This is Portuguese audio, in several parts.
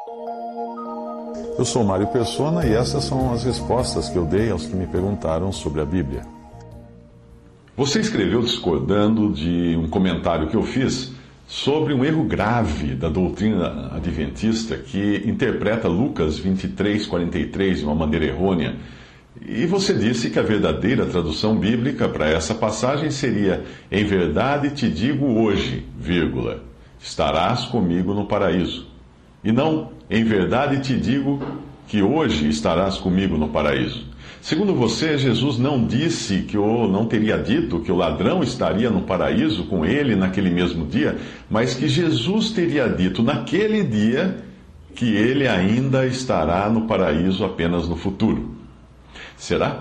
Eu sou Mário Persona e essas são as respostas que eu dei aos que me perguntaram sobre a Bíblia. Você escreveu discordando de um comentário que eu fiz sobre um erro grave da doutrina adventista que interpreta Lucas 23:43 de uma maneira errônea. E você disse que a verdadeira tradução bíblica para essa passagem seria: em verdade te digo hoje, vírgula, estarás comigo no paraíso. E não, em verdade te digo que hoje estarás comigo no paraíso. Segundo você, Jesus não disse não teria dito que o ladrão estaria no paraíso com ele naquele mesmo dia, mas que Jesus teria dito naquele dia que ele ainda estará no paraíso apenas no futuro. Será?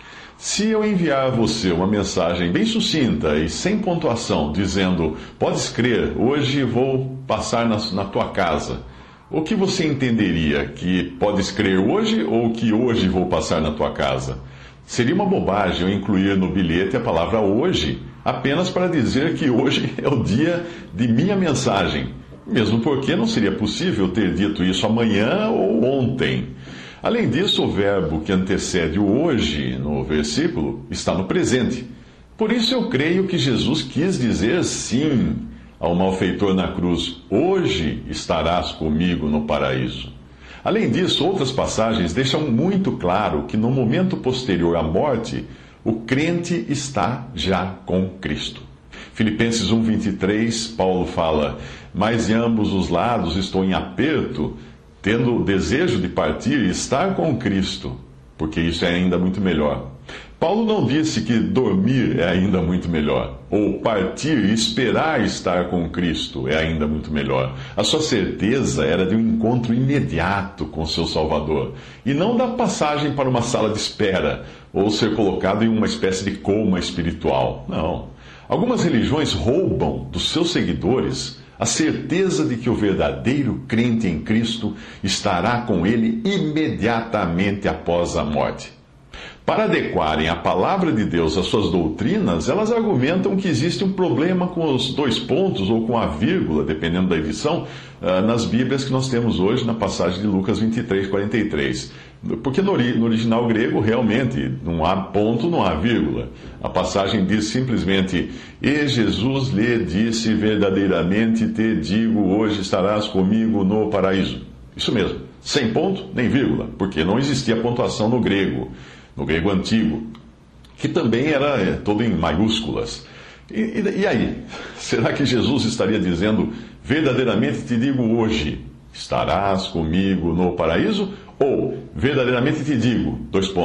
Se eu enviar a você uma mensagem bem sucinta e sem pontuação, dizendo: podes crer, hoje vou passar na tua casa, o que você entenderia? Que podes crer hoje ou que hoje vou passar na tua casa? Seria uma bobagem eu incluir no bilhete a palavra hoje, apenas para dizer que hoje é o dia de minha mensagem, mesmo porque não seria possível ter dito isso amanhã ou ontem. Além disso, o verbo que antecede o hoje no versículo está no presente. Por isso eu creio que Jesus quis dizer sim ao malfeitor na cruz: hoje estarás comigo no paraíso. Além disso, outras passagens deixam muito claro que no momento posterior à morte, o crente está já com Cristo. Filipenses 1:23, Paulo fala: mas de ambos os lados estou em aperto, tendo o desejo de partir e estar com Cristo, porque isso é ainda muito melhor. Paulo não disse que dormir é ainda muito melhor, ou partir e esperar estar com Cristo é ainda muito melhor. A sua certeza era de um encontro imediato com seu Salvador, e não da passagem para uma sala de espera, ou ser colocado em uma espécie de coma espiritual. Não. Algumas religiões roubam dos seus seguidores a certeza de que o verdadeiro crente em Cristo estará com ele imediatamente após a morte. Para adequarem a palavra de Deus às suas doutrinas, elas argumentam que existe um problema com os dois pontos ou com a vírgula, dependendo da edição, nas Bíblias que nós temos hoje, na passagem de Lucas 23:43. Porque no original grego, realmente, não há ponto, não há vírgula. A passagem diz simplesmente: e Jesus lhe disse, verdadeiramente te digo, hoje estarás comigo no paraíso. Isso mesmo, sem ponto nem vírgula, porque não existia pontuação no grego antigo, que também era todo em maiúsculas. E aí? Será que Jesus estaria dizendo: verdadeiramente te digo hoje, estarás comigo no paraíso? Ou, verdadeiramente te digo,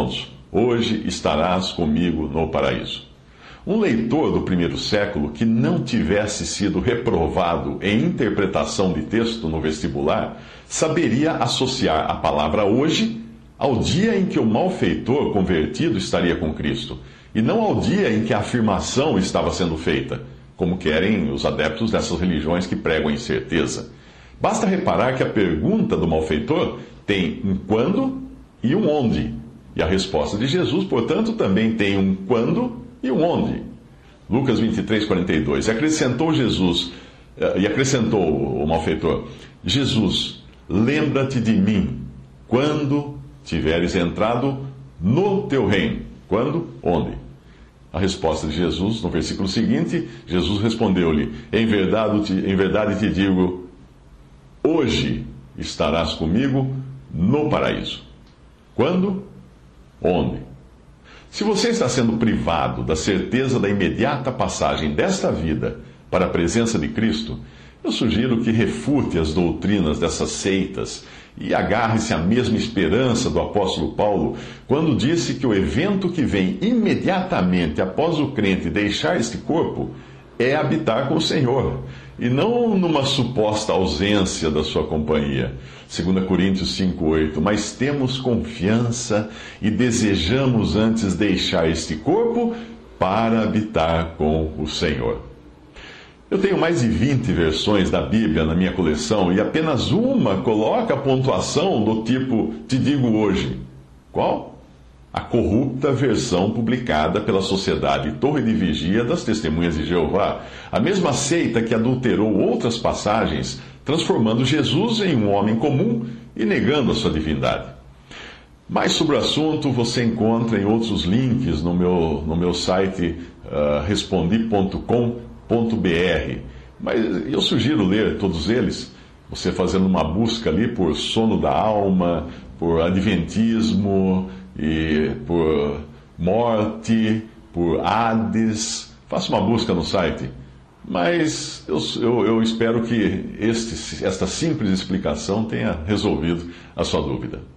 hoje estarás comigo no paraíso? Um leitor do primeiro século que não tivesse sido reprovado em interpretação de texto no vestibular, saberia associar a palavra hoje ao dia em que o malfeitor convertido estaria com Cristo, e não ao dia em que a afirmação estava sendo feita, como querem os adeptos dessas religiões que pregam a incerteza. Basta reparar que a pergunta do malfeitor tem um quando e um onde, e a resposta de Jesus, portanto, também tem um quando e um onde. Lucas 23:42. E acrescentou o malfeitor: Jesus, lembra-te de mim quando tiveres entrado no teu reino. Quando? Onde? A resposta de Jesus, no versículo seguinte, Jesus respondeu-lhe: em verdade te digo, hoje estarás comigo no paraíso. Quando? Onde? Se você está sendo privado da certeza da imediata passagem desta vida para a presença de Cristo, eu sugiro que refute as doutrinas dessas seitas e agarre-se à mesma esperança do apóstolo Paulo, quando disse que o evento que vem imediatamente após o crente deixar este corpo é habitar com o Senhor, e não numa suposta ausência da sua companhia. 2 Coríntios 5:8. Mas temos confiança e desejamos antes deixar este corpo para habitar com o Senhor. Eu tenho mais de 20 versões da Bíblia na minha coleção e apenas uma coloca a pontuação do tipo te digo hoje. Qual? A corrupta versão publicada pela Sociedade Torre de Vigia das Testemunhas de Jeová. A mesma seita que adulterou outras passagens transformando Jesus em um homem comum e negando a sua divindade. Mais sobre o assunto você encontra em outros links no meu site respondi.com.br. Mas eu sugiro ler todos eles, você fazendo uma busca ali por sono da alma, por adventismo, e por morte, por Hades. Faça uma busca no site. Mas eu espero que esta simples explicação tenha resolvido a sua dúvida.